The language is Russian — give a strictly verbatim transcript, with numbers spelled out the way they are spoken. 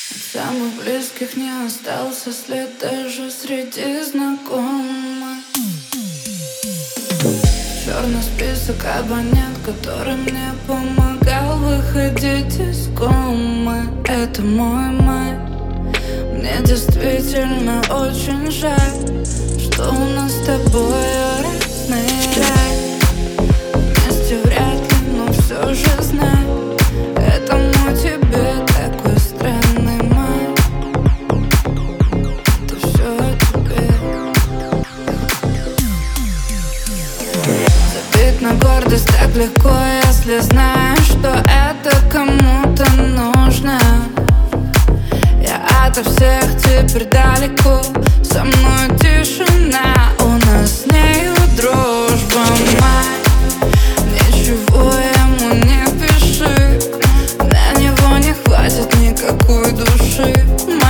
Самых близких не остался след даже среди знакомых. Черный список абонент, который мне помогал выходить из комы. Это мой май. Мне действительно очень жаль, что у нас с тобой разный рай. Вместе вряд ли, но все же знай, это мой тебе такой странный май. Это все о тебе. Забить на гордость так легко, если знаешь, что это кому-то нужно. Я ото всех теперь далеко, со мной тишина, у нас с нею дружба, май. Ничего ему не пиши, на него не хватит никакой души, май.